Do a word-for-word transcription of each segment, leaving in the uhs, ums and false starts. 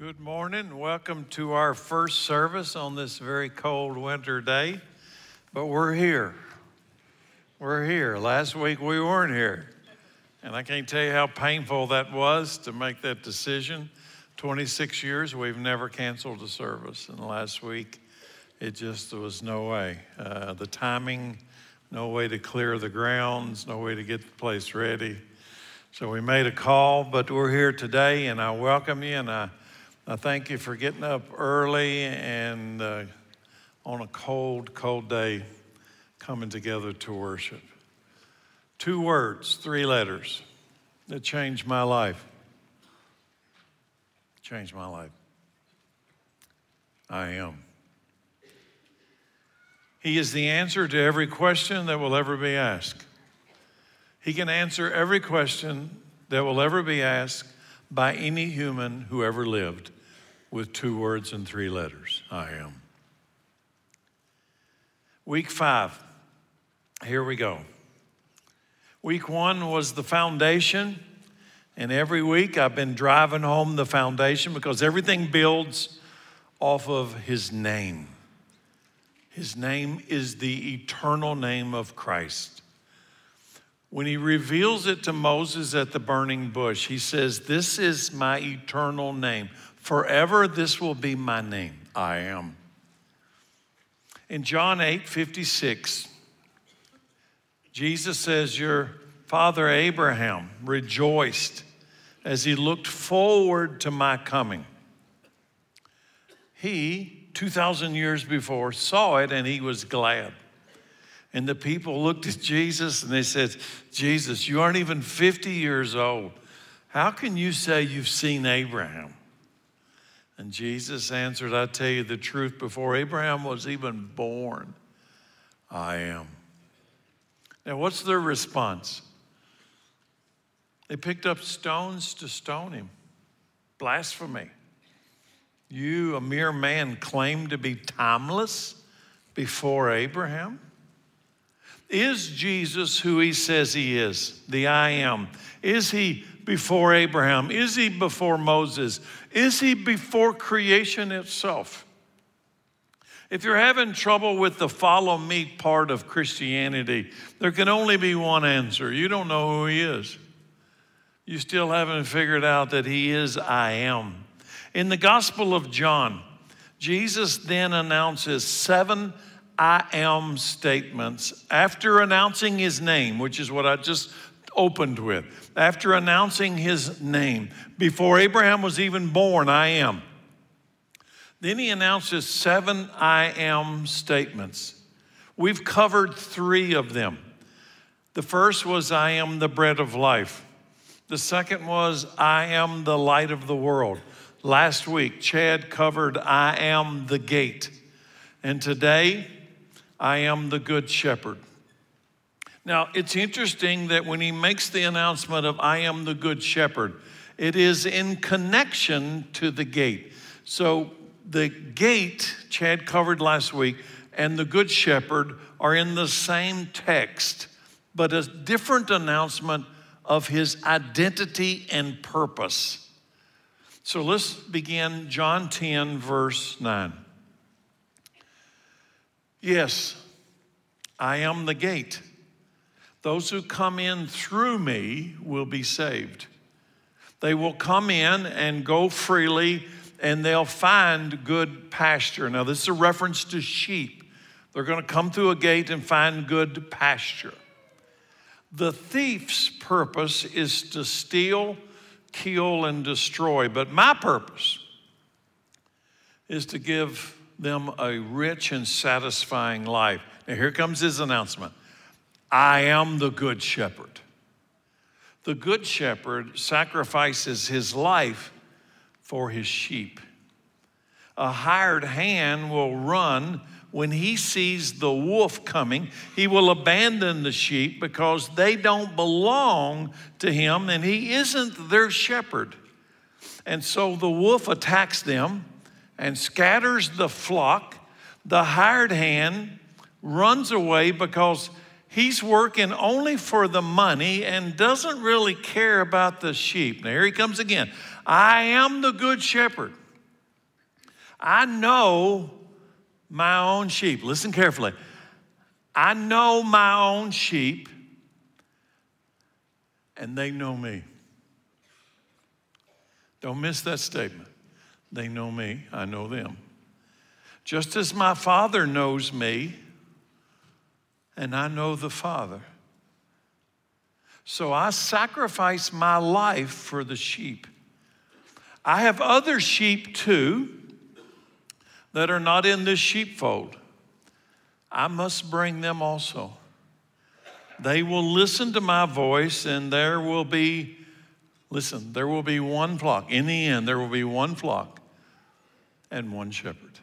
Good morning. Welcome to our first service on this very cold winter day. But we're here. We're here. Last week we weren't here. And I can't tell you how painful that was to make that decision. twenty-six years, we've never canceled a service. And last week, it just there was no way. Uh, the timing, no way to clear the grounds, no way to get the place ready. So we made a call, but we're here today, and I welcome you, and I I thank you for getting up early and uh, on a cold, cold day coming together to worship. Two words, three letters that changed my life. Changed my life. I am. He is the answer to every question that will ever be asked. He can answer every question that will ever be asked by any human who ever lived with two words and three letters. I am. Week five, here we go. Week one was the foundation, and every week I've been driving home the foundation because everything builds off of his name. His name is the eternal name of Christ. When he reveals it to Moses at the burning bush, he says, "This is my eternal name. Forever this will be my name. I am." In John eight fifty-six, Jesus says, "Your father Abraham rejoiced as he looked forward to my coming." He, two thousand years before, saw it and he was glad. And the people looked at Jesus and they said, "Jesus, you aren't even fifty years old. How can you say you've seen Abraham?" And Jesus answered, "I tell you the truth, before Abraham was even born, I am." Now, what's their response? They picked up stones to stone him. Blasphemy. You, a mere man, claim to be timeless before Abraham? Is Jesus who he says he is, the I am? Is he before Abraham? Is he before Moses? Is he before creation itself? If you're having trouble with the follow me part of Christianity, there can only be one answer. You don't know who he is. You still haven't figured out that he is I am. In the Gospel of John, Jesus then announces seven I am statements after announcing his name, which is what I just opened with. After announcing his name, before Abraham was even born, I am. Then he announces seven I am statements. We've covered three of them. The first was, "I am the bread of life." The second was, "I am the light of the world." Last week, Chad covered, "I am the gate." And today, "I am the good shepherd." Now, it's interesting that when he makes the announcement of "I am the good shepherd," it is in connection to the gate. So the gate, Chad covered last week, and the good shepherd are in the same text, but a different announcement of his identity and purpose. So let's begin John ten, verse nine. "Yes, I am the gate. Those who come in through me will be saved. They will come in and go freely, and they'll find good pasture." Now, this is a reference to sheep. They're going to come through a gate and find good pasture. The thief's purpose is to steal, kill, and destroy. But my purpose is to give them a rich and satisfying life. Now, here comes his announcement. I am the good shepherd. The good shepherd sacrifices his life for his sheep. A hired hand will run when he sees the wolf coming. He will abandon the sheep because they don't belong to him and he isn't their shepherd. And so the wolf attacks them and scatters the flock. The hired hand runs away because he's working only for the money and doesn't really care about the sheep. Now, here he comes again. I am the good shepherd. I know my own sheep. Listen carefully. I know my own sheep, and they know me. Don't miss that statement. They know me, I know them. Just as my Father knows me, and I know the Father. So I sacrifice my life for the sheep. I have other sheep too that are not in this sheepfold. I must bring them also. They will listen to my voice, and there will be, listen, there will be one flock. In the end, there will be one flock and one shepherd.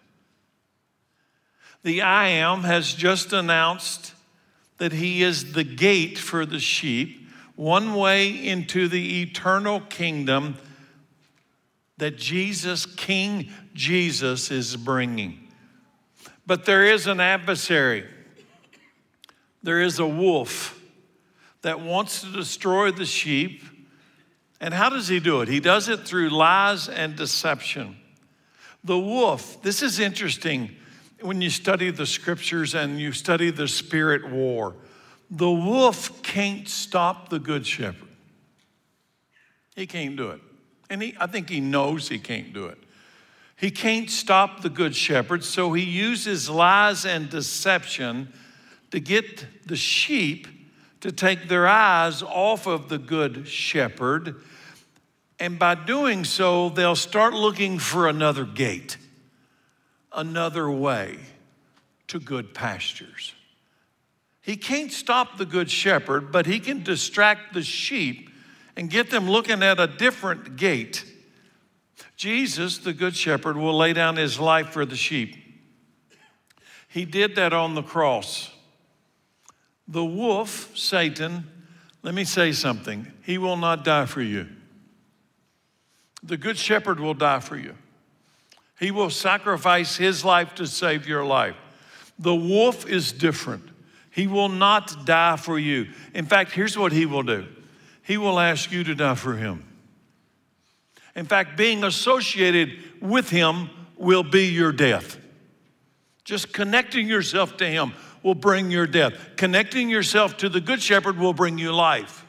The I Am has just announced that he is the gate for the sheep, one way into the eternal kingdom that Jesus, King Jesus, is bringing. But there is an adversary. There is a wolf that wants to destroy the sheep. And how does he do it? He does it through lies and deception. The wolf, this is interesting when you study the scriptures and you study the spirit war. The wolf can't stop the good shepherd. He can't do it. And he, I think he knows he can't do it. He can't stop the good shepherd, so he uses lies and deception to get the sheep to take their eyes off of the good shepherd. And by doing so, they'll start looking for another gate, another way to good pastures. He can't stop the good shepherd, but he can distract the sheep and get them looking at a different gate. Jesus, the good shepherd, will lay down his life for the sheep. He did that on the cross. The wolf, Satan, let me say something. He will not die for you. The good shepherd will die for you. He will sacrifice his life to save your life. The wolf is different. He will not die for you. In fact, here's what he will do. He will ask you to die for him. In fact, being associated with him will be your death. Just connecting yourself to him will bring your death. Connecting yourself to the good shepherd will bring you life.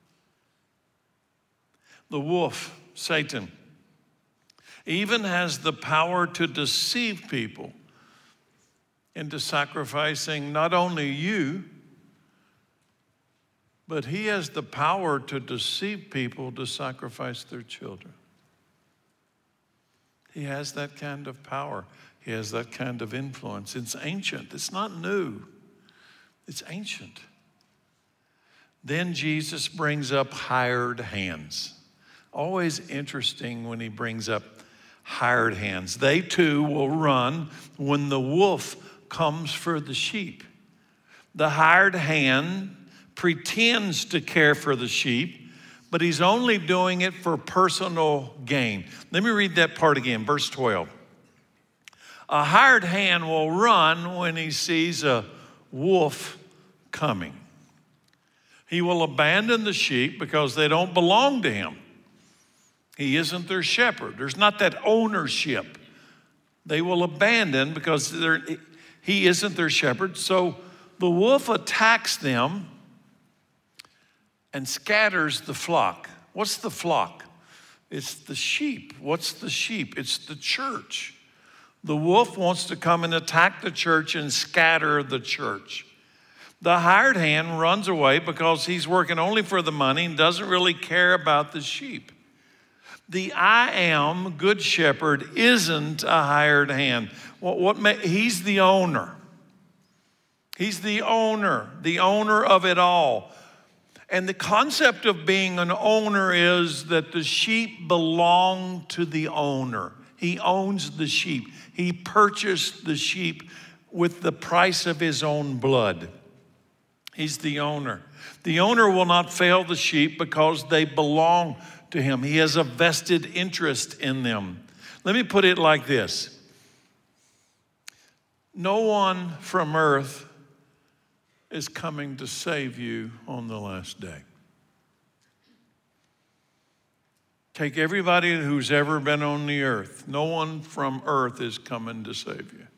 The wolf, Satan, even has the power to deceive people into sacrificing not only you, but he has the power to deceive people to sacrifice their children. He has that kind of power. He has that kind of influence. It's ancient. It's not new. It's ancient. Then Jesus brings up hired hands. Always interesting when he brings up hired hands. They too will run when the wolf comes for the sheep. The hired hand pretends to care for the sheep, but he's only doing it for personal gain. Let me read that part again, verse twelve. A hired hand will run when he sees a wolf coming. He will abandon the sheep because they don't belong to him. He isn't their shepherd. There's not that ownership. They will abandon because they're, he isn't their shepherd. So the wolf attacks them and scatters the flock. What's the flock? It's the sheep. What's the sheep? It's the church. The wolf wants to come and attack the church and scatter the church. The hired hand runs away because he's working only for the money and doesn't really care about the sheep. The I Am good shepherd isn't a hired hand. What, what may, he's the owner. He's the owner, the owner of it all. And the concept of being an owner is that the sheep belong to the owner. He owns the sheep. He purchased the sheep with the price of his own blood. He's the owner. The owner will not fail the sheep because they belong to him. He has a vested interest in them. Let me put it like this. No one from earth is coming to save you on the last day. Take everybody who's ever been on the earth. No one from earth is coming to save you.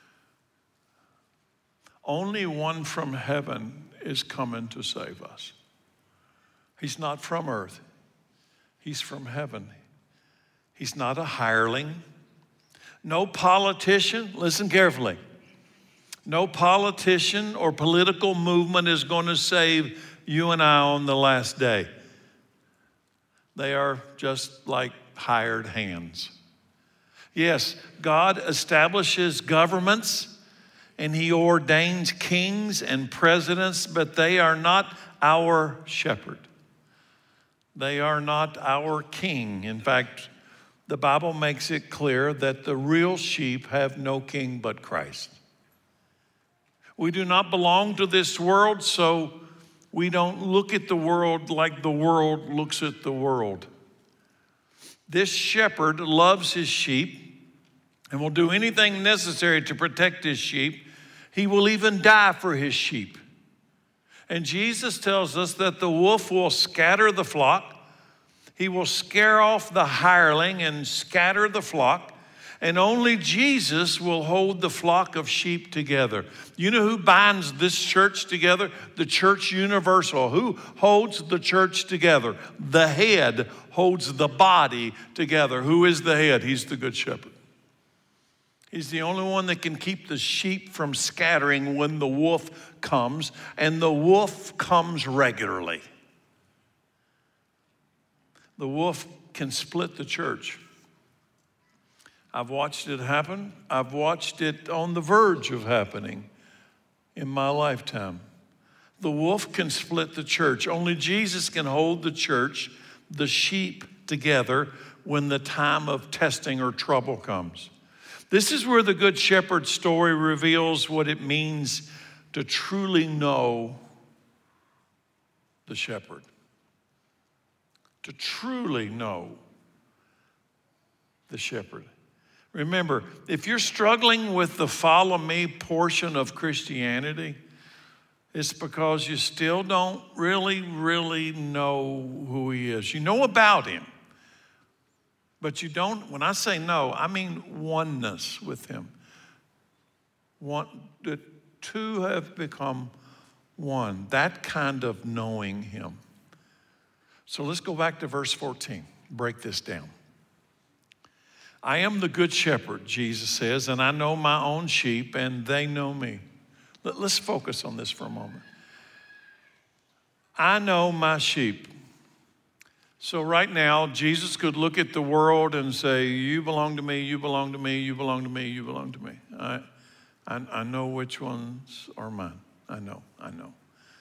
Only one from heaven is coming to save us. He's not from earth. He's from heaven. He's not a hireling. No politician, listen carefully. No politician or political movement is going to save you and I on the last day. They are just like hired hands. Yes, God establishes governments and he ordains kings and presidents, but they are not our shepherd. They are not our king. In fact, the Bible makes it clear that the real sheep have no king but Christ. We do not belong to this world, so we don't look at the world like the world looks at the world. This shepherd loves his sheep and will do anything necessary to protect his sheep. He will even die for his sheep. And Jesus tells us that the wolf will scatter the flock. He will scare off the hireling and scatter the flock. And only Jesus will hold the flock of sheep together. You know who binds this church together? The church universal. Who holds the church together? The head holds the body together. Who is the head? He's the good shepherd. He's the only one that can keep the sheep from scattering when the wolf comes, and the wolf comes regularly. The wolf can split the church. I've watched it happen. I've watched it on the verge of happening in my lifetime. The wolf can split the church. Only Jesus can hold the church, the sheep, together when the time of testing or trouble comes. This is where the Good Shepherd story reveals what it means to truly know the shepherd. To truly know the shepherd. Remember, if you're struggling with the follow me portion of Christianity, it's because you still don't really, really know who he is. You know about him, but you don't, when I say no, I mean oneness with him. One, the two have become one, that kind of knowing him. So let's go back to verse fourteen, break this down. I am the good shepherd, Jesus says, and I know my own sheep, and they know me. Let's focus on this for a moment. I know my sheep. So right now, Jesus could look at the world and say, you belong to me, you belong to me, you belong to me, you belong to me. I, I, I know which ones are mine. I know, I know.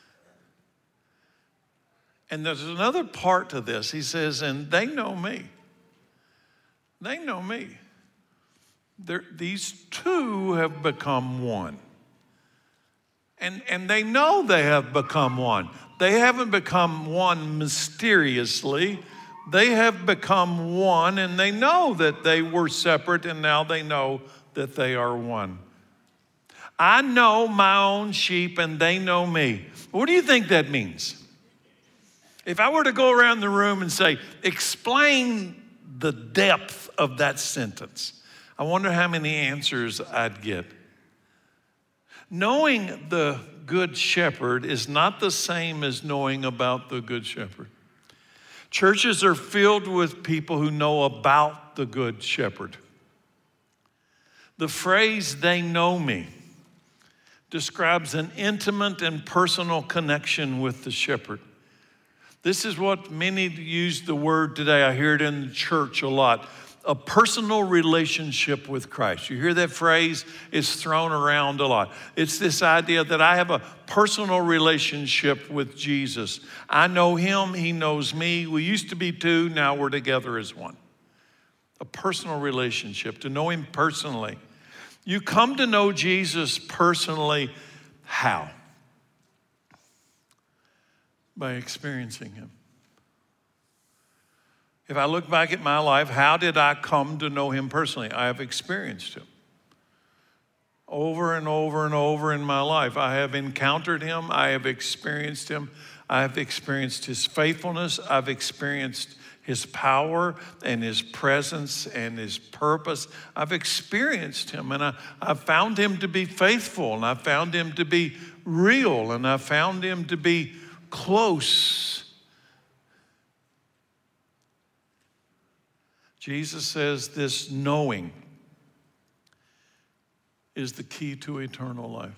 And there's another part to this. He says, and they know me. They know me. They're, these two have become one. And, and they know they have become one. They haven't become one mysteriously. They have become one, and they know that they were separate, and now they know that they are one. I know my own sheep, and they know me. What do you think that means? If I were to go around the room and say, explain the depth of that sentence, I wonder how many answers I'd get. Knowing the good shepherd is not the same as knowing about the good shepherd. Churches are filled with people who know about the good shepherd. The phrase, they know me, describes an intimate and personal connection with the shepherd. This is what many use the word today. I hear it in the church a lot. A personal relationship with Christ. You hear that phrase? It's thrown around a lot. It's this idea that I have a personal relationship with Jesus. I know him, he knows me. We used to be two, now we're together as one. A personal relationship, to know him personally. You come to know Jesus personally, how? By experiencing him. If I look back at my life, how did I come to know him personally? I have experienced him. Over and over and over in my life, I have encountered him. I have experienced him. I have experienced his faithfulness. I've experienced his power and his presence and his purpose. I've experienced him, and I, I've found him to be faithful, and I've found him to be real, and I've found him to be close. Jesus says this knowing is the key to eternal life.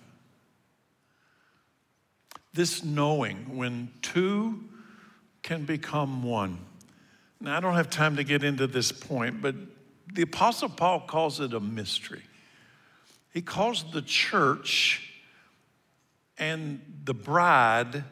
This knowing, when two can become one. Now, I don't have time to get into this point, but the Apostle Paul calls it a mystery. He calls the church and the bride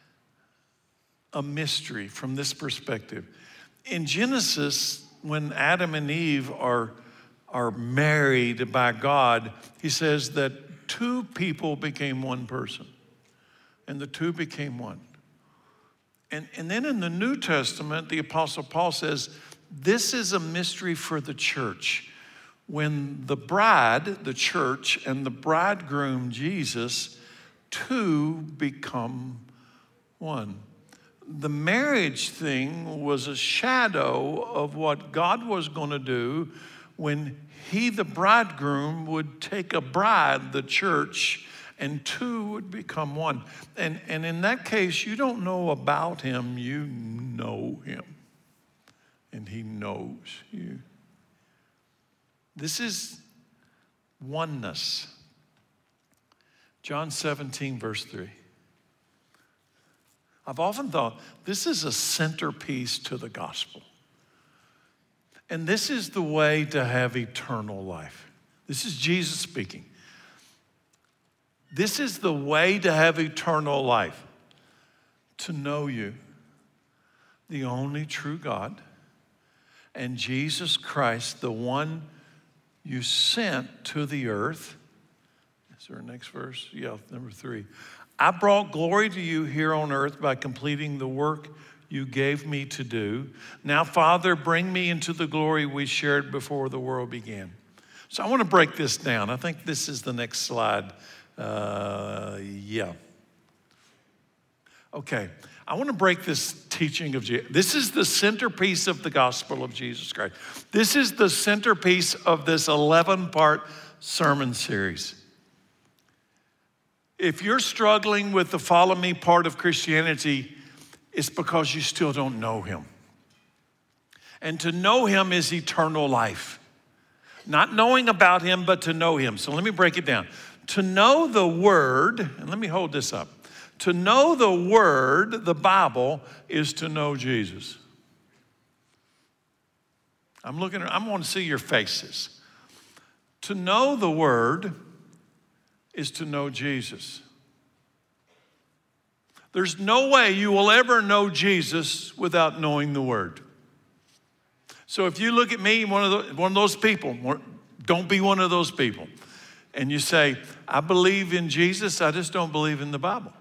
a mystery from this perspective. In Genesis, when Adam and Eve are, are married by God, he says that two people became one person, and the two became one. And, and then in the New Testament, the Apostle Paul says, this is a mystery for the church. When the bride, the church, and the bridegroom, Jesus, two become one. The marriage thing was a shadow of what God was going to do when he, the bridegroom, would take a bride, the church, and two would become one. And, and in that case, you don't know about him, you know him. And he knows you. This is oneness. John seventeen, verse three. I've often thought this is a centerpiece to the gospel. And this is the way to have eternal life. This is Jesus speaking. This is the way to have eternal life. To know you, the only true God, and Jesus Christ, the one you sent to the earth. Is there a next verse? Yeah, number three. I brought glory to you here on earth by completing the work you gave me to do. Now, Father, bring me into the glory we shared before the world began. So I want to break this down. I think this is the next slide. Uh, yeah. Okay. I want to break this teaching of Jesus. This is the centerpiece of the gospel of Jesus Christ. This is the centerpiece of this eleven-part sermon series. If you're struggling with the follow me part of Christianity, it's because you still don't know him. And to know him is eternal life. Not knowing about him, but to know him. So let me break it down. To know the word, and let me hold this up. To know the word, the Bible, is to know Jesus. I'm looking, I'm going to see your faces. To know the word is to know Jesus. There's no way you will ever know Jesus without knowing the word. So if you look at me, one of, the, one of those people, don't be one of those people. And you say, I believe in Jesus, I just don't believe in the Bible.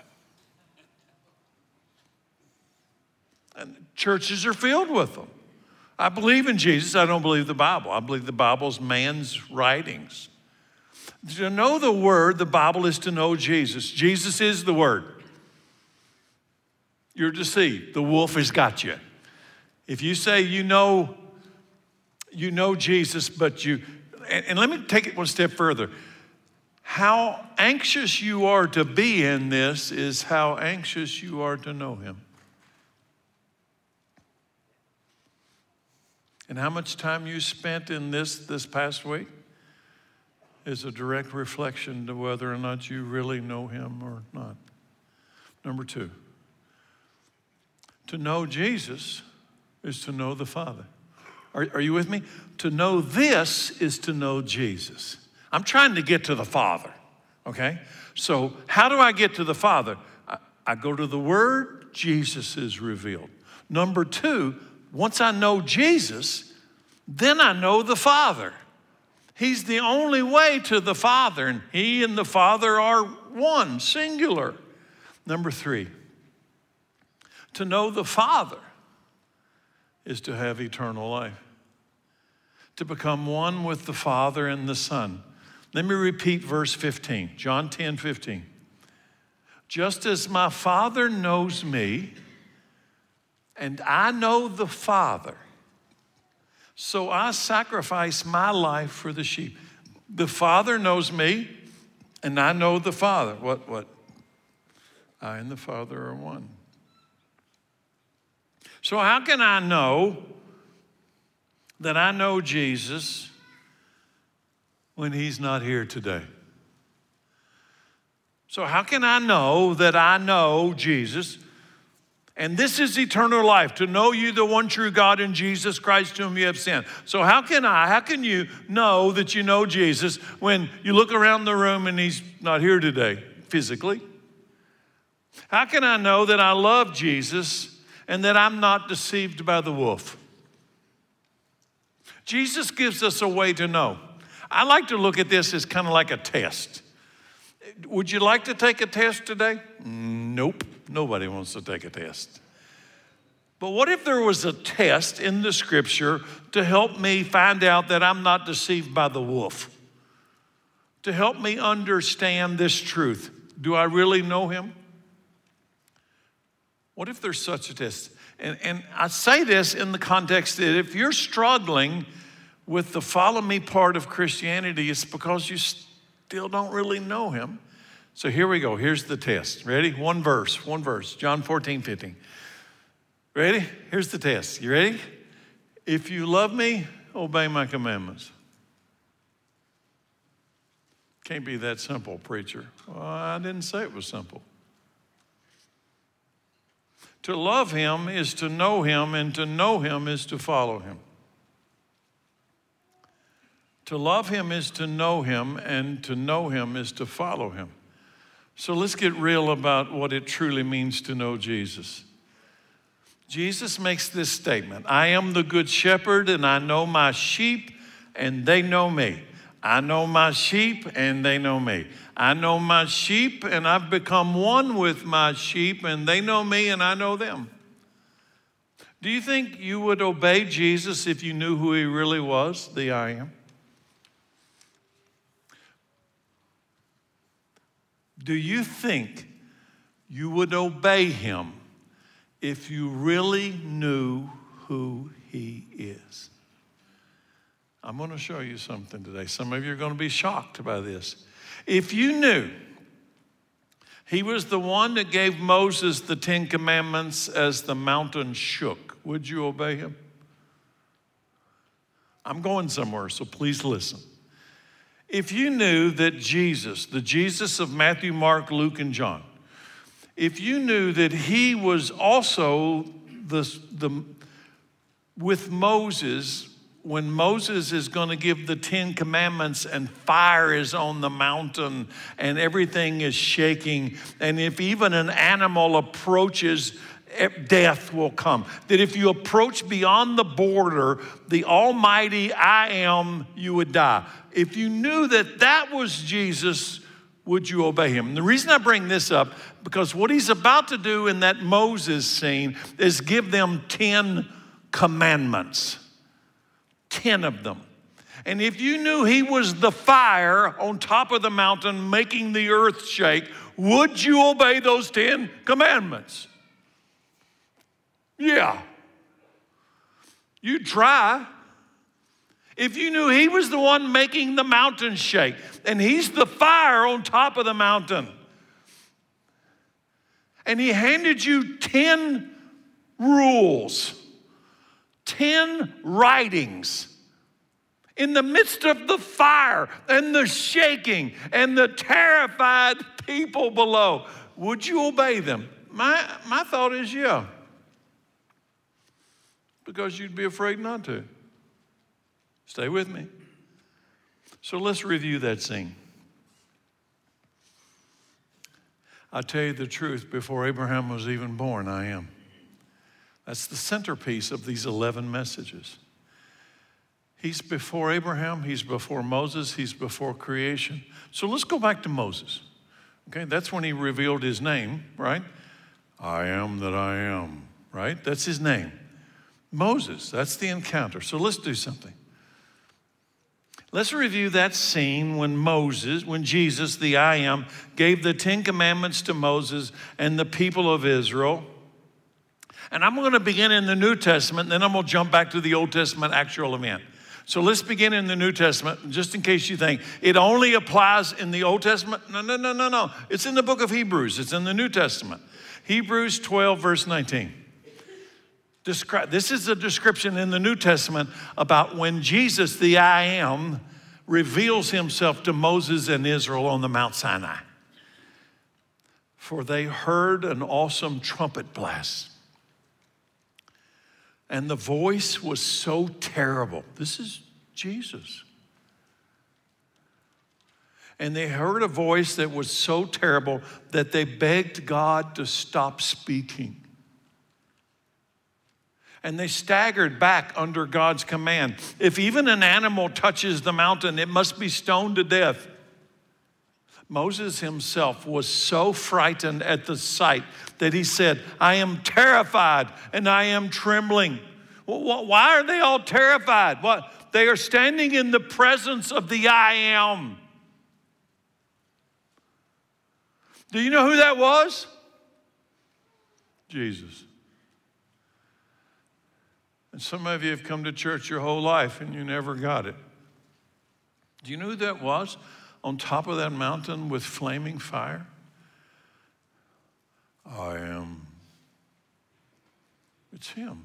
And churches are filled with them. I believe in Jesus, I don't believe the Bible. I believe the Bible's man's writings. To know the word, the Bible, is to know Jesus. Jesus is the word. You're deceived. The wolf has got you. If you say you know, you know Jesus, but you, and, and let me take it one step further. How anxious you are to be in this is how anxious you are to know him. And how much time you spent in this this past week is a direct reflection to whether or not you really know him or not. Number two, to know Jesus is to know the Father. Are, are you with me? To know this is to know Jesus. I'm trying to get to the Father, okay? So how do I get to the Father? I, I go to the Word, Jesus is revealed. Number two, once I know Jesus, then I know the Father. He's the only way to the Father, and he and the Father are one, singular. Number three, to know the Father is to have eternal life, to become one with the Father and the Son. Let me repeat verse fifteen, John ten, fifteen. Just as my Father knows me, and I know the Father, so I sacrifice my life for the sheep. The Father knows me, and I know the Father. What, what? I and the Father are one. So how can I know that I know Jesus when he's not here today? So how can I know that I know Jesus? And this is eternal life, to know you, the one true God, in Jesus Christ whom you have sent. So how can I, how can you know that you know Jesus when you look around the room and he's not here today physically? How can I know that I love Jesus and that I'm not deceived by the wolf? Jesus gives us a way to know. I like to look at this as kind of like a test. Would you like to take a test today? Nope. Nobody wants to take a test. But what if there was a test in the scripture to help me find out that I'm not deceived by the wolf? To help me understand this truth. Do I really know him? What if there's such a test? And, and I say this in the context that if you're struggling with the follow me part of Christianity, it's because you still don't really know him. So here we go. Here's the test. Ready? One verse, one verse. John fourteen, fifteen. Ready? Here's the test. You ready? If you love me, obey my commandments. Can't be that simple, preacher. Well, I didn't say it was simple. To love him is to know him, and to know him is to follow him. To love him is to know him, and to know him is to follow him. So let's get real about what it truly means to know Jesus. Jesus makes this statement: I am the good shepherd, and I know my sheep, and they know me. I know my sheep, and they know me. I know my sheep, and I've become one with my sheep, and they know me, and I know them. Do you think you would obey Jesus if you knew who he really was, the I am? Do you think you would obey him if you really knew who he is? I'm going to show you something today. Some of you are going to be shocked by this. If you knew he was the one that gave Moses the Ten Commandments as the mountain shook, would you obey him? I'm going somewhere, so please listen. If you knew that Jesus, the Jesus of Matthew, Mark, Luke, and John, if you knew that he was also the, the with Moses, when Moses is going to give the Ten Commandments and fire is on the mountain and everything is shaking, and if even an animal approaches, death will come. That if you approach beyond the border, the almighty I am, you would die. If you knew that that was Jesus, would you obey him? And the reason I bring this up, because what he's about to do in that Moses scene is give them ten commandments. Ten of them. And if you knew he was the fire on top of the mountain making the earth shake, would you obey those ten commandments? Yeah. You'd try. If you knew he was the one making the mountain shake, and he's the fire on top of the mountain, and he handed you ten rules, ten writings, in the midst of the fire and the shaking and the terrified people below, would you obey them? My, my thought is yeah. Because you'd be afraid not to. Stay with me. So let's review that scene. I tell you the truth, before Abraham was even born, I am. That's the centerpiece of these eleven messages. He's before Abraham, he's before Moses, he's before creation. So let's go back to Moses. Okay, that's when he revealed his name, right? I am that I am, right? That's his name. Moses, that's the encounter. So let's do something. Let's review that scene when Moses, when Jesus, the I am, gave the Ten Commandments to Moses and the people of Israel. And I'm going to begin in the New Testament, and then I'm going to jump back to the Old Testament actual event. So let's begin in the New Testament, just in case you think it only applies in the Old Testament. No, no, no, no, no. It's in the book of Hebrews. It's in the New Testament. Hebrews twelve, verse nineteen. Describe, this is a description in the New Testament about when Jesus, the I Am, reveals himself to Moses and Israel on the Mount Sinai. For they heard an awesome trumpet blast. And the voice was so terrible. This is Jesus. And they heard a voice that was so terrible that they begged God to stop speaking. And they staggered back under God's command. If even an animal touches the mountain, it must be stoned to death. Moses himself was so frightened at the sight that he said, I am terrified and I am trembling. Well, why are they all terrified? What? They are standing in the presence of the I Am. Do you know who that was? Jesus. And some of you have come to church your whole life and you never got it. Do you know who that was on top of that mountain with flaming fire? I am. It's him.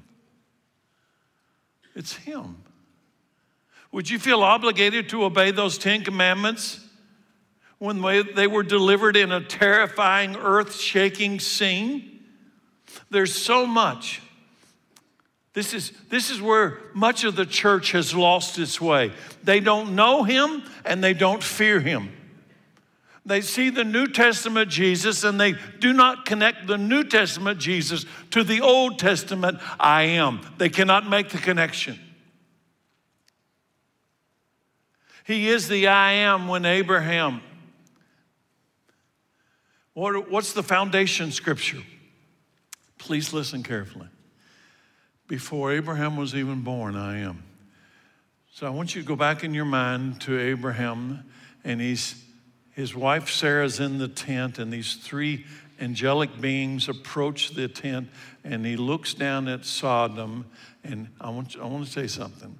It's him. Would you feel obligated to obey those Ten Commandments when they were delivered in a terrifying, earth-shaking scene? There's so much. This is, this is where much of the church has lost its way. They don't know him and they don't fear him. They see the New Testament Jesus and they do not connect the New Testament Jesus to the Old Testament I Am. They cannot make the connection. He is the I Am when Abraham. What, what's the foundation scripture? Please listen carefully. Before Abraham was even born, I am. So I want you to go back in your mind to Abraham, and he's, his wife Sarah's in the tent, and these three angelic beings approach the tent, and he looks down at Sodom, and I want, you, I want to say something.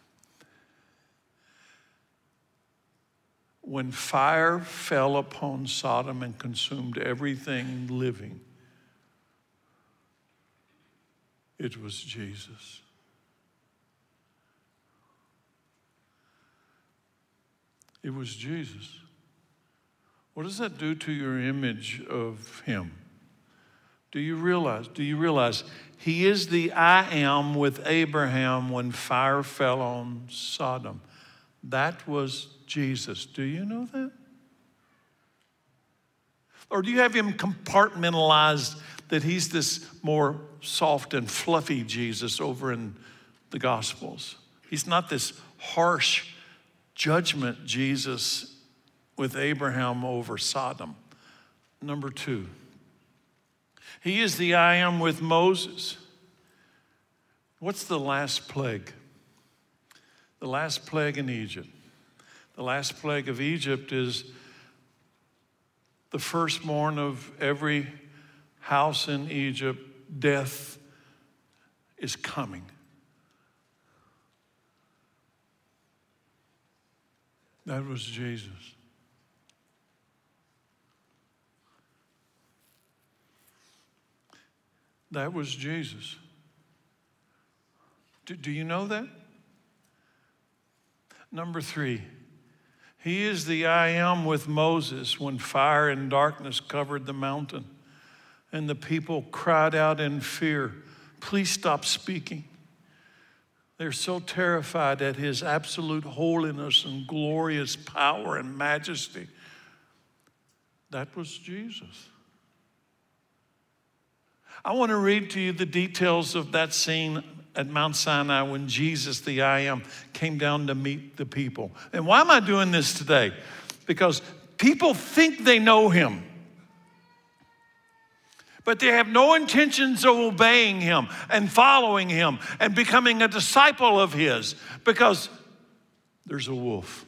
When fire fell upon Sodom and consumed everything living, it was Jesus. It was Jesus. What does that do to your image of him? Do you realize, do you realize he is the I Am with Abraham when fire fell on Sodom? That was Jesus. Do you know that? Or do you have him compartmentalized that he's this more soft and fluffy Jesus over in the Gospels? He's not this harsh judgment Jesus with Abraham over Sodom. Number two, he is the I Am with Moses. What's the last plague? The last plague in Egypt. The last plague of Egypt is the firstborn of every house in Egypt. Death is coming. That was Jesus. That was Jesus. Do, do you know that? Number three, he is the I Am with Moses when fire and darkness covered the mountain and the people cried out in fear, please stop speaking. They're so terrified at his absolute holiness and glorious power and majesty. That was Jesus. I want to read to you the details of that scene at Mount Sinai when Jesus, the I Am, came down to meet the people. And why am I doing this today? Because people think they know him, but they have no intentions of obeying him and following him and becoming a disciple of his because there's a wolf.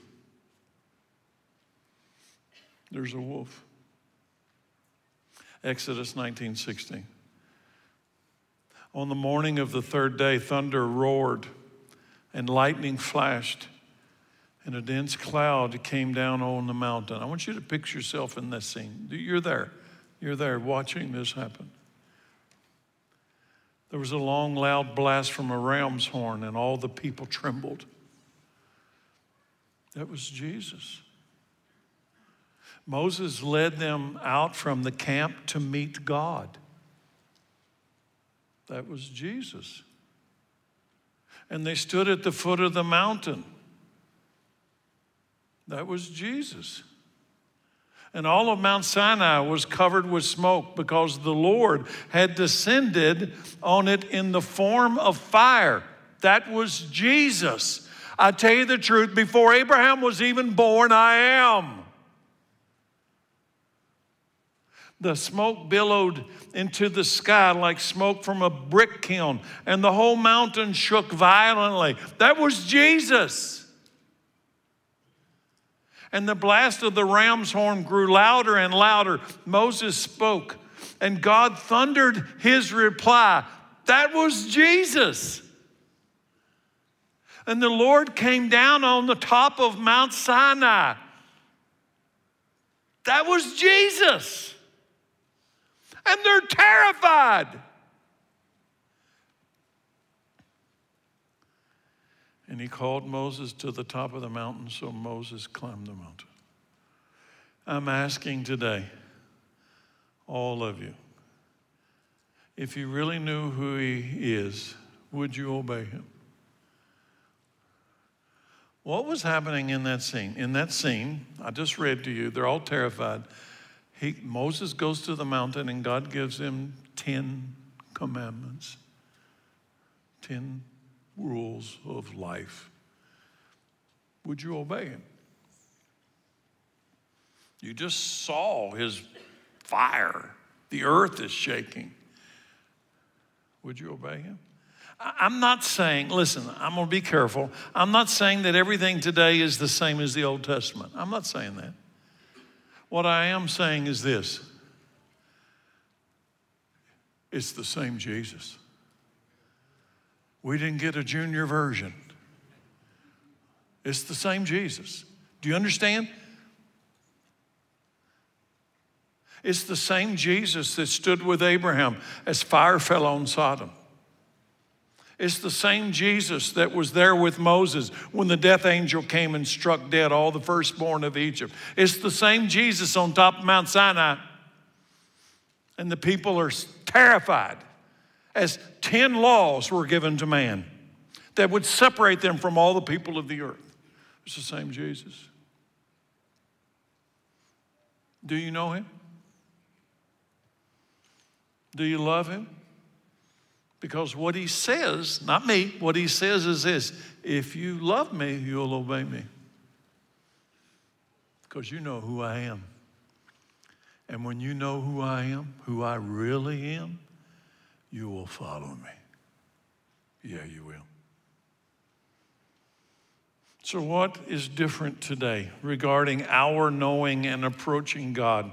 There's a wolf. Exodus nineteen sixteen. On the morning of the third day, thunder roared and lightning flashed, and a dense cloud came down on the mountain. I want you to picture yourself in this scene. You're there. You're there watching this happen. There was a long, loud blast from a ram's horn, and all the people trembled. That was Jesus. Moses led them out from the camp to meet God. That was Jesus. And they stood at the foot of the mountain. That was Jesus. And all of Mount Sinai was covered with smoke because the Lord had descended on it in the form of fire. That was Jesus. I tell you the truth, before Abraham was even born, I am. The smoke billowed into the sky like smoke from a brick kiln, and the whole mountain shook violently. That was Jesus. And the blast of the ram's horn grew louder and louder. Moses spoke, and God thundered his reply. That was Jesus. And the Lord came down on the top of Mount Sinai. That was Jesus. And they're terrified. And he called Moses to the top of the mountain, so Moses climbed the mountain. I'm asking today, all of you, if you really knew who he is, would you obey him? What was happening in that scene? In that scene, I just read to you, they're all terrified. He, Moses goes to the mountain and God gives him ten commandments, ten rules of life. Would you obey him? You just saw his fire. The earth is shaking. Would you obey him? I'm not saying, listen, I'm going to be careful. I'm not saying that everything today is the same as the Old Testament. I'm not saying that. What I am saying is this. It's the same Jesus. We didn't get a junior version. It's the same Jesus. Do you understand? It's the same Jesus that stood with Abraham as fire fell on Sodom. It's the same Jesus that was there with Moses when the death angel came and struck dead all the firstborn of Egypt. It's the same Jesus on top of Mount Sinai. And the people are terrified as ten laws were given to man that would separate them from all the people of the earth. It's the same Jesus. Do you know him? Do you love him? Because what he says, not me, what he says is this: if you love me, you'll obey me. Because you know who I am. And when you know who I am, who I really am, you will follow me. Yeah, you will. So what is different today regarding our knowing and approaching God?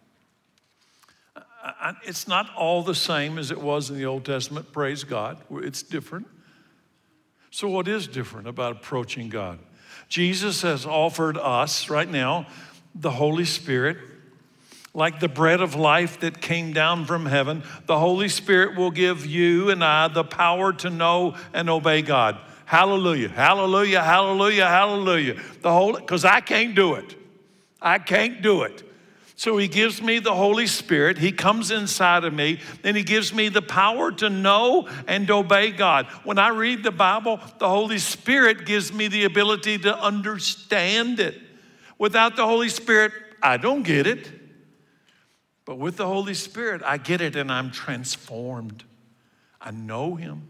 I, it's not all the same as it was in the Old Testament, praise God. It's different. So what is different about approaching God? Jesus has offered us right now the Holy Spirit, like the bread of life that came down from heaven. The Holy Spirit will give you and I the power to know and obey God. Hallelujah, hallelujah, hallelujah, hallelujah. The whole, because I can't do it. I can't do it. So he gives me the Holy Spirit. He comes inside of me, and he gives me the power to know and obey God. When I read the Bible, the Holy Spirit gives me the ability to understand it. Without the Holy Spirit, I don't get it. But with the Holy Spirit, I get it and I'm transformed. I know him.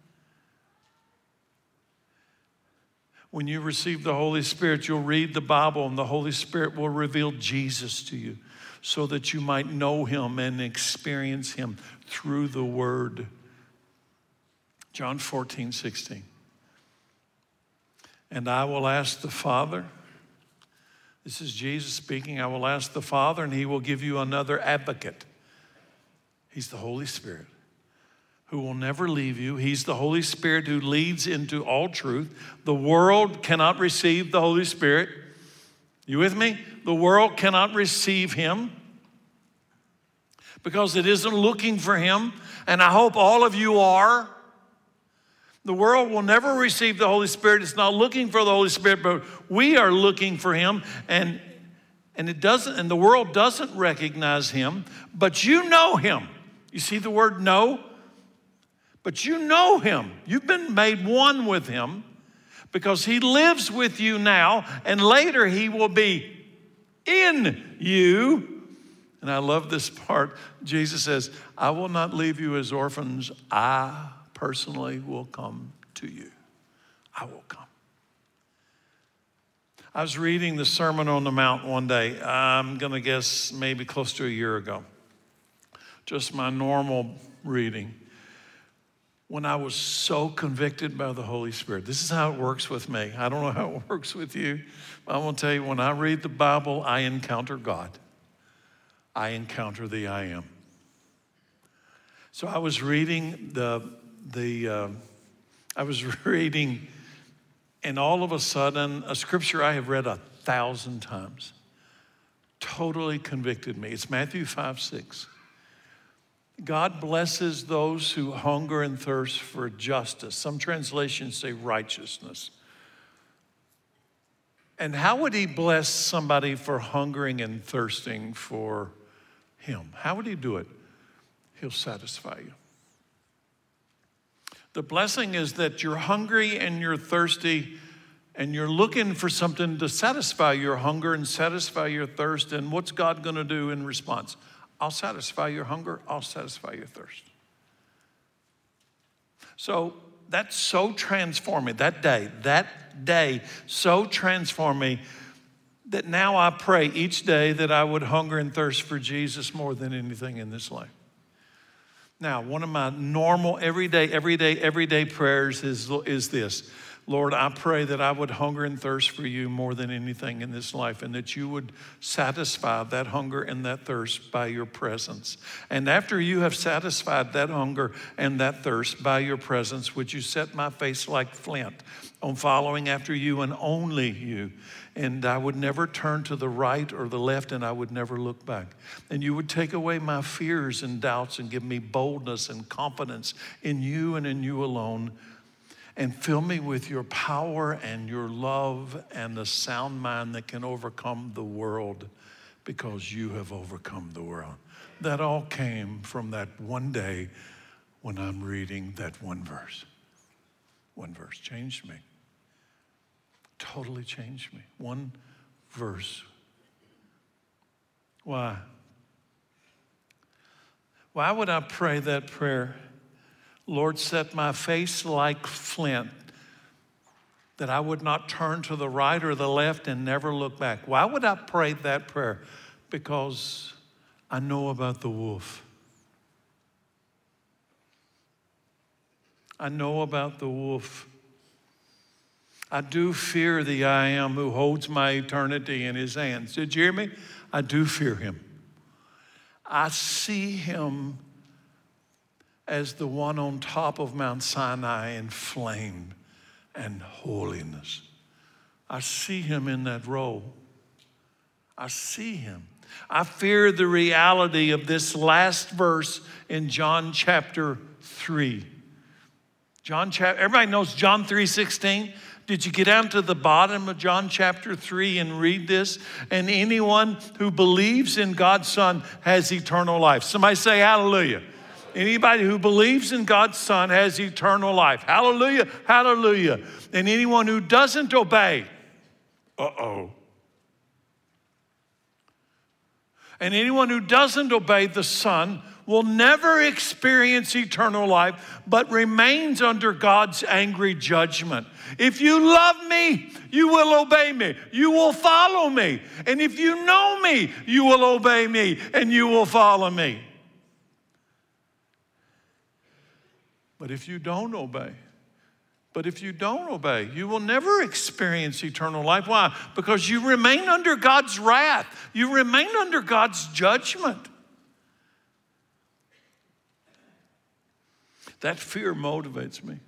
When you receive the Holy Spirit, you'll read the Bible and the Holy Spirit will reveal Jesus to you so that you might know him and experience him through the word. John fourteen, sixteen. And I will ask the Father, this is Jesus speaking, I will ask the Father and he will give you another advocate. He's the Holy Spirit, who will never leave you. He's the Holy Spirit who leads into all truth. The world cannot receive the Holy Spirit. You with me? The world cannot receive him because it isn't looking for him. And I hope all of you are. The world will never receive the Holy Spirit. It's not looking for the Holy Spirit, but we are looking for him. And, and it doesn't, and the world doesn't recognize him, but you know him. You see the word know? But you know him. You've been made one with him because he lives with you now, and later he will be in you. And I love this part. Jesus says, I will not leave you as orphans. I personally will come to you. I will come. I was reading the Sermon on the Mount one day. I'm going to guess maybe close to a year ago. Just my normal reading. When I was so convicted by the Holy Spirit. This is how it works with me. I don't know how it works with you. I want to tell you, when I read the Bible, I encounter God. I encounter the I am. So I was reading the, the uh, I was reading, and all of a sudden, a scripture I have read a thousand times totally convicted me. It's Matthew five, six. God blesses those who hunger and thirst for justice. Some translations say righteousness. And how would he bless somebody for hungering and thirsting for him? How would he do it? He'll satisfy you. The blessing is that you're hungry and you're thirsty and you're looking for something to satisfy your hunger and satisfy your thirst. And what's God going to do in response? I'll satisfy your hunger. I'll satisfy your thirst. So that's so transforming. That day, that day so transformed me that now I pray each day that I would hunger and thirst for Jesus more than anything in this life. Now, one of my normal, everyday, everyday, everyday prayers is, is this. Lord, I pray that I would hunger and thirst for you more than anything in this life, and that you would satisfy that hunger and that thirst by your presence. And after you have satisfied that hunger and that thirst by your presence, would you set my face like flint on following after you and only you? And I would never turn to the right or the left, and I would never look back. And you would take away my fears and doubts and give me boldness and confidence in you and in you alone. And fill me with your power and your love and a sound mind that can overcome the world because you have overcome the world. That all came from that one day when I'm reading that one verse. One verse changed me. Totally changed me. One verse. Why? Why would I pray that prayer? Lord, set my face like flint, that I would not turn to the right or the left and never look back. Why would I pray that prayer? Because I know about the wolf. I know about the wolf. I do fear the I am who holds my eternity in his hands. Did you hear me? I do fear him. I see him as the one on top of Mount Sinai in flame and holiness. I see him in that role. I see him. I fear the reality of this last verse in John chapter three. John chapter, everybody knows John three sixteen. Did you get down to the bottom of John chapter three and read this? And anyone who believes in God's Son has eternal life. Somebody say hallelujah. Anybody who believes in God's Son has eternal life. Hallelujah, hallelujah. And anyone who doesn't obey, uh-oh. And anyone who doesn't obey the Son will never experience eternal life, but remains under God's angry judgment. If you love me, you will obey me. You will follow me. And if you know me, you will obey me and you will follow me. But if you don't obey, but if you don't obey, you will never experience eternal life. Why? Because you remain under God's wrath. You remain under God's judgment. That fear motivates me.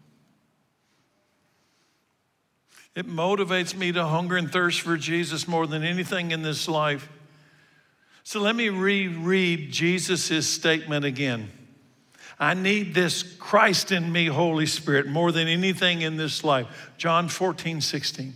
It motivates me to hunger and thirst for Jesus more than anything in this life. So let me reread Jesus' statement again. I need this Christ in me, Holy Spirit, more than anything in this life. John fourteen, sixteen.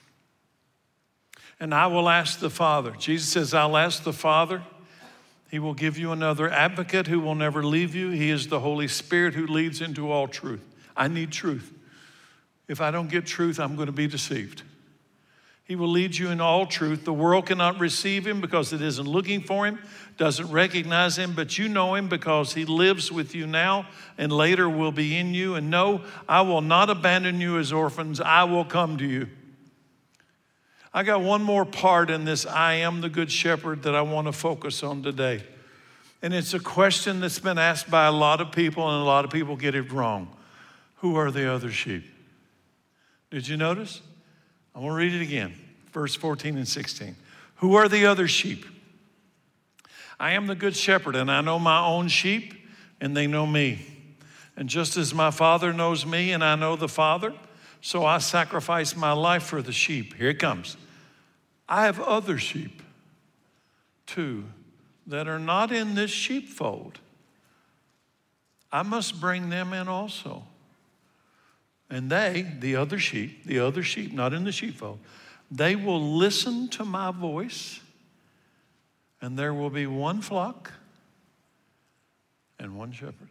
And I will ask the Father. Jesus says, I'll ask the Father. He will give you another advocate who will never leave you. He is the Holy Spirit who leads into all truth. I need truth. If I don't get truth, I'm going to be deceived. He will lead you in all truth. The world cannot receive him because it isn't looking for him, doesn't recognize him, but you know him because he lives with you now and later will be in you. And no, I will not abandon you as orphans. I will come to you. I got one more part in this I am the good shepherd that I want to focus on today. And it's a question that's been asked by a lot of people, and a lot of people get it wrong. Who are the other sheep? Did you notice? I want to read it again, verse fourteen and sixteen. Who are the other sheep? I am the good shepherd, and I know my own sheep, and they know me. And just as my Father knows me, and I know the Father, so I sacrifice my life for the sheep. Here it comes. I have other sheep, too, that are not in this sheepfold. I must bring them in also. And they, the other sheep, the other sheep, not in the sheepfold, they will listen to my voice, and there will be one flock and one shepherd.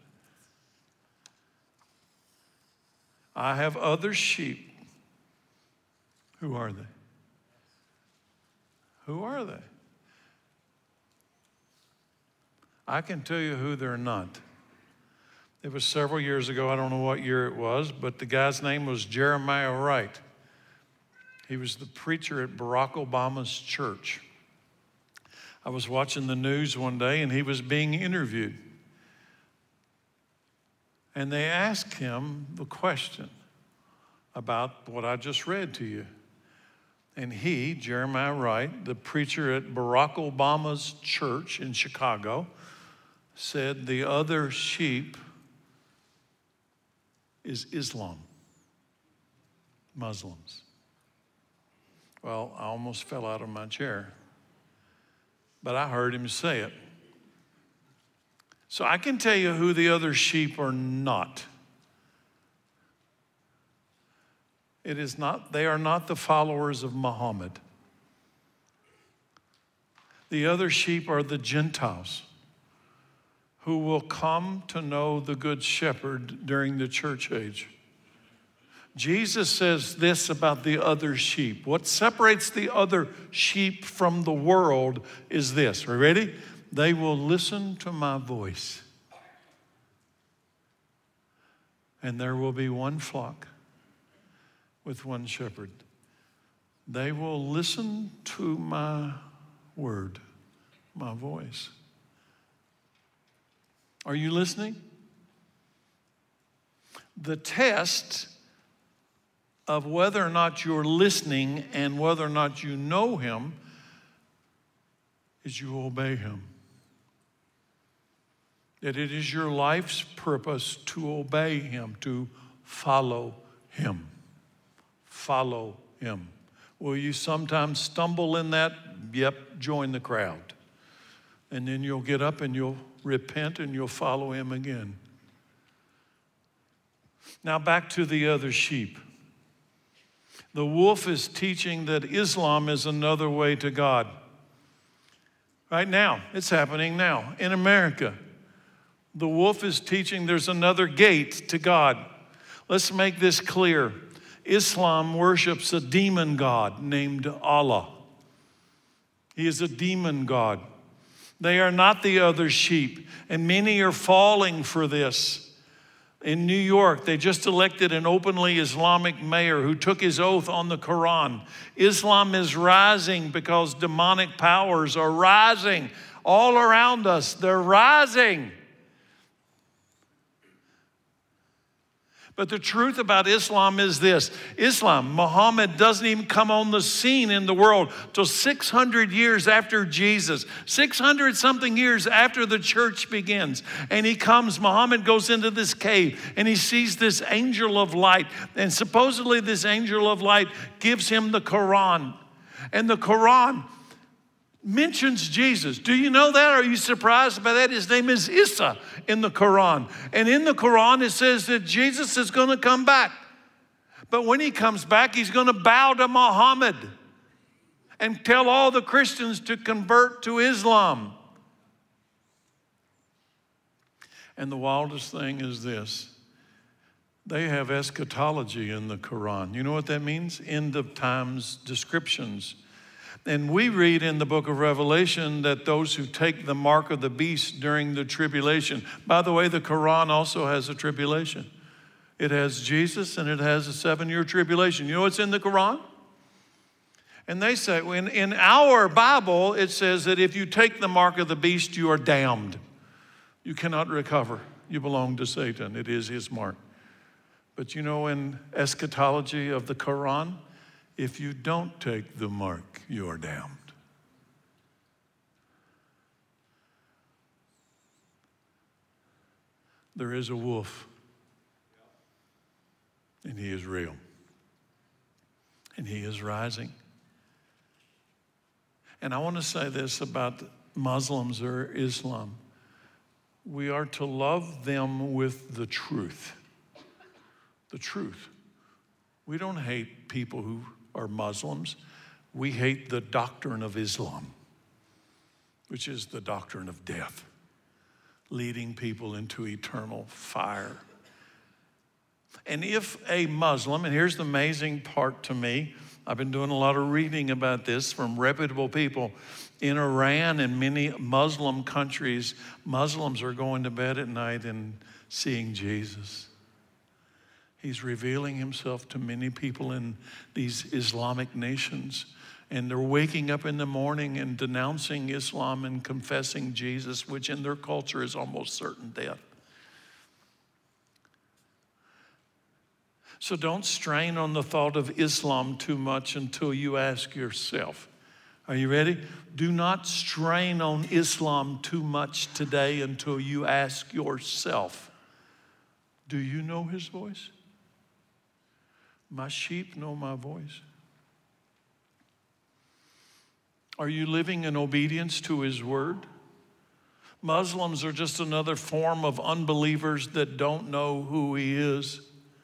I have other sheep. Who are they? Who are they? I can tell you who they're not. It was several years ago, I don't know what year it was, but the guy's name was Jeremiah Wright. He was the preacher at Barack Obama's church. I was watching the news one day and he was being interviewed. And they asked him the question about what I just read to you. And he, Jeremiah Wright, the preacher at Barack Obama's church in Chicago, said the other sheep is Islam, Muslims. Well, I almost fell out of my chair, but I heard him say it. So I can tell you who the other sheep are not. It is not, they are not the followers of Muhammad. The other sheep are the Gentiles who will come to know the Good Shepherd during the church age. Jesus says this about the other sheep. What separates the other sheep from the world is this. Are you ready? They will listen to my voice. And there will be one flock with one shepherd. They will listen to my word, my voice. Are you listening? The test of whether or not you're listening and whether or not you know him is you obey him. That it is your life's purpose to obey him, to follow him. Follow him. Will you sometimes stumble in that? Yep, join the crowd. And then you'll get up and you'll repent and you'll follow him again. Now back to the other sheep. The wolf is teaching that Islam is another way to God. Right now, it's happening now in America. The wolf is teaching there's another gate to God. Let's make this clear. Islam worships a demon god named Allah. He is a demon god. They are not the other sheep, and many are falling for this. In New York, they just elected an openly Islamic mayor who took his oath on the Quran. Islam is rising because demonic powers are rising all around us. They're rising. But the truth about Islam is this. Islam, Muhammad doesn't even come on the scene in the world till six hundred years after Jesus. six hundred something years after the church begins. And he comes, Muhammad goes into this cave and he sees this angel of light. And supposedly this angel of light gives him the Quran. And the Quran mentions Jesus. Do you know that? Are you surprised by that? His name is Isa in the Quran. And in the Quran, it says that Jesus is going to come back. But when he comes back, he's going to bow to Muhammad and tell all the Christians to convert to Islam. And the wildest thing is this. They have eschatology in the Quran. You know what that means? End of times descriptions. And we read in the book of Revelation that those who take the mark of the beast during the tribulation. By the way, the Quran also has a tribulation. It has Jesus and it has a seven-year tribulation. You know what's in the Quran? And they say, in, in our Bible, it says that if you take the mark of the beast, you are damned. You cannot recover. You belong to Satan. It is his mark. But you know, in eschatology of the Quran, if you don't take the mark, you are damned. There is a wolf, and he is real, and he is rising. And I want to say this about Muslims or Islam. We are to love them with the truth. The truth. We don't hate people who are Muslims. We hate the doctrine of Islam, which is the doctrine of death, leading people into eternal fire. And if a Muslim, and here's the amazing part to me, I've been doing a lot of reading about this from reputable people. In Iran and many Muslim countries, Muslims are going to bed at night and seeing Jesus. He's revealing himself to many people in these Islamic nations. And they're waking up in the morning and denouncing Islam and confessing Jesus, which in their culture is almost certain death. So don't strain on the thought of Islam too much until you ask yourself. Are you ready? Do not strain on Islam too much today until you ask yourself, do you know his voice? My sheep know my voice. Are you living in obedience to his word? Muslims are just another form of unbelievers that don't know who he is.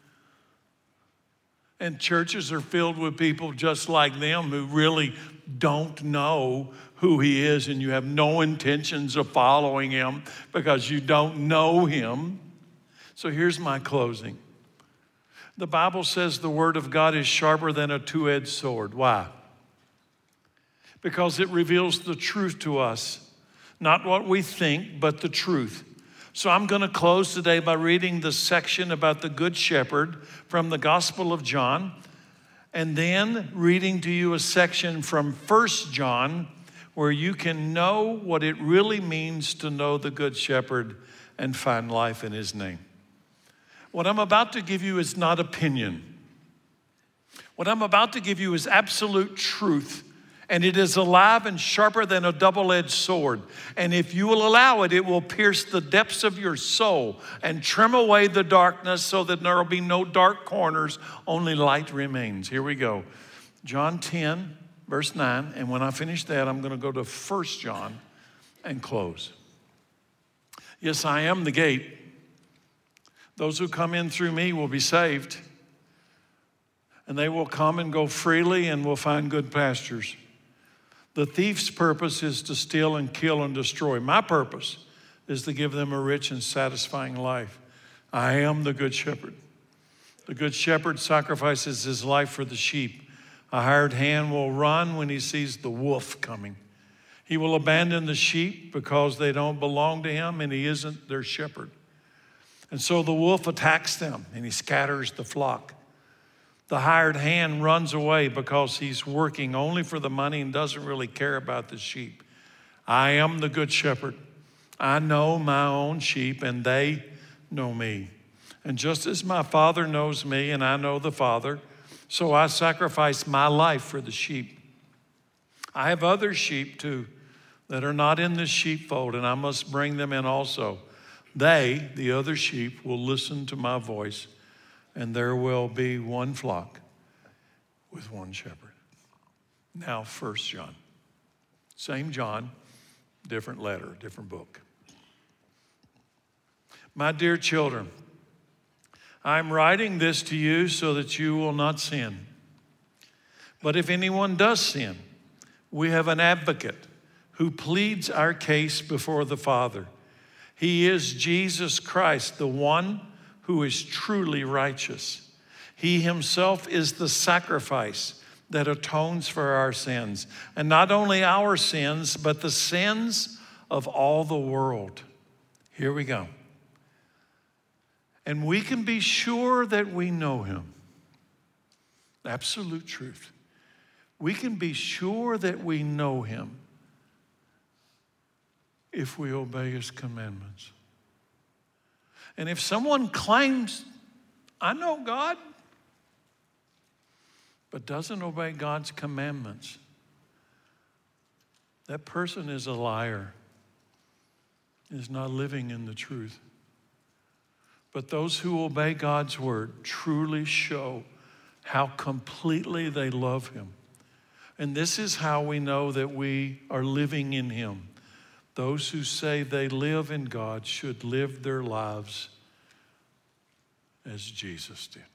And churches are filled with people just like them who really don't know who he is, and you have no intentions of following him because you don't know him. So here's my closing. The Bible says the word of God is sharper than a two-edged sword. Why? Because it reveals the truth to us. Not what we think, but the truth. So I'm going to close today by reading the section about the Good Shepherd from the Gospel of John, and then reading to you a section from First John where you can know what it really means to know the Good Shepherd and find life in his name. What I'm about to give you is not opinion. What I'm about to give you is absolute truth. And it is alive and sharper than a double-edged sword. And if you will allow it, it will pierce the depths of your soul and trim away the darkness so that there will be no dark corners, only light remains. Here we go. John ten, verse nine. And when I finish that, I'm going to go to First John and close. Yes, I am the gate. Those who come in through me will be saved. And they will come and go freely and will find good pastures. The thief's purpose is to steal and kill and destroy. My purpose is to give them a rich and satisfying life. I am the good shepherd. The good shepherd sacrifices his life for the sheep. A hired hand will run when he sees the wolf coming. He will abandon the sheep because they don't belong to him and he isn't their shepherd. And so the wolf attacks them and he scatters the flock. The hired hand runs away because he's working only for the money and doesn't really care about the sheep. I am the good shepherd. I know my own sheep and they know me. And just as my Father knows me and I know the Father, so I sacrifice my life for the sheep. I have other sheep too that are not in this sheepfold, and I must bring them in also. They, the other sheep, will listen to my voice, and there will be one flock with one shepherd. Now, First John. Same John, different letter, different book. My dear children, I'm writing this to you so that you will not sin. But if anyone does sin, we have an advocate who pleads our case before the Father. He is Jesus Christ, the one who is truly righteous. He himself is the sacrifice that atones for our sins, and not only our sins, but the sins of all the world. Here we go. And we can be sure that we know him. Absolute truth. We can be sure that we know him if we obey his commandments. And if someone claims, I know God, but doesn't obey God's commandments, that person is a liar, is not living in the truth. But those who obey God's word truly show how completely they love him. And this is how we know that we are living in him. Those who say they live in God should live their lives as Jesus did.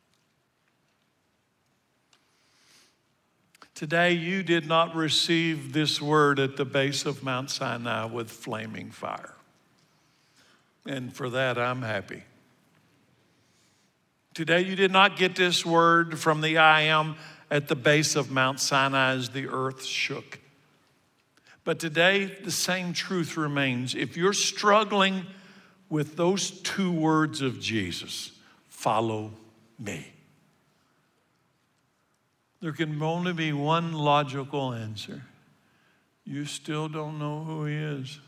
Today, you did not receive this word at the base of Mount Sinai with flaming fire. And for that, I'm happy. Today, you did not get this word from the I Am at the base of Mount Sinai as the earth shook. But today, the same truth remains. If you're struggling with those two words of Jesus, follow me, there can only be one logical answer. You still don't know who he is.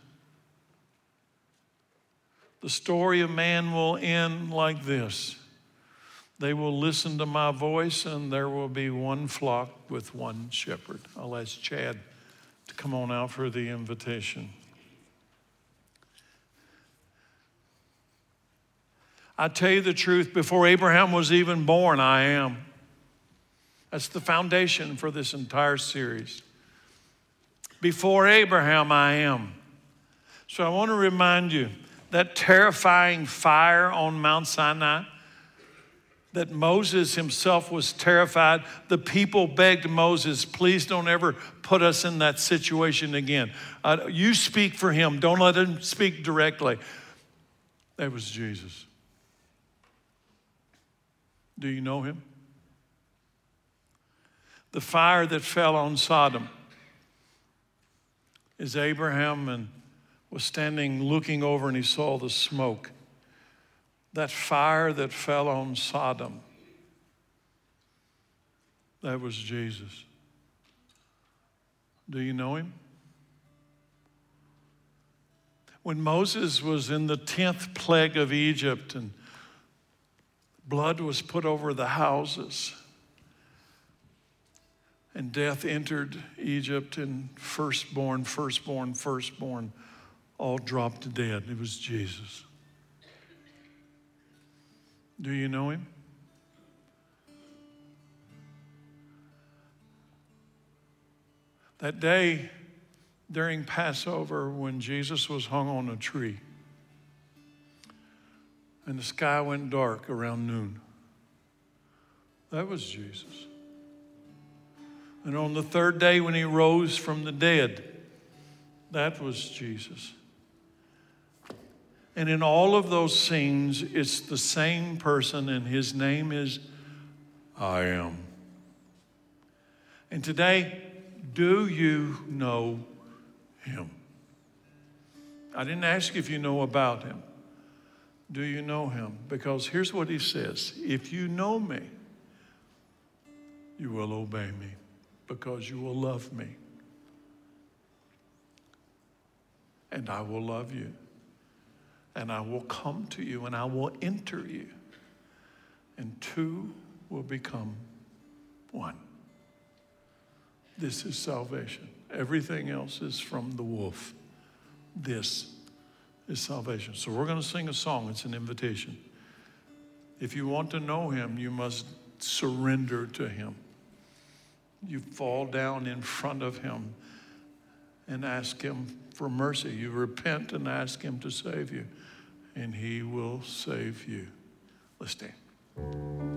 The story of man will end like this. They will listen to my voice, and there will be one flock with one shepherd. I'll ask Chad to come on out for the invitation. I tell you the truth, before Abraham was even born, I am. That's the foundation for this entire series. Before Abraham, I am. So I want to remind you, that terrifying fire on Mount Sinai, that Moses himself was terrified. The people begged Moses, please don't ever put us in that situation again. Uh, you speak for him. Don't let him speak directly. That was Jesus. Do you know him? The fire that fell on Sodom is Abraham and was standing looking over and he saw the smoke. That fire that fell on Sodom, that was Jesus. Do you know him? When Moses was in the tenth plague of Egypt and blood was put over the houses and death entered Egypt and firstborn, firstborn, firstborn all dropped dead, it was Jesus. Do you know him? That day during Passover when Jesus was hung on a tree and the sky went dark around noon, that was Jesus. And on the third day when he rose from the dead, that was Jesus. And in all of those scenes, it's the same person, and his name is I Am. And today, do you know him? I didn't ask if you know about him. Do you know him? Because here's what he says. If you know me, you will obey me because you will love me. And I will love you. and I will come to you and I will enter you, and two will become one. This is salvation. Everything else is from the wolf. This is salvation. So we're going to sing a song. It's an invitation. If you want to know him, you must surrender to him. You fall down in front of him and ask him for mercy. You repent and ask him to save you, and he will save you. Let's stand.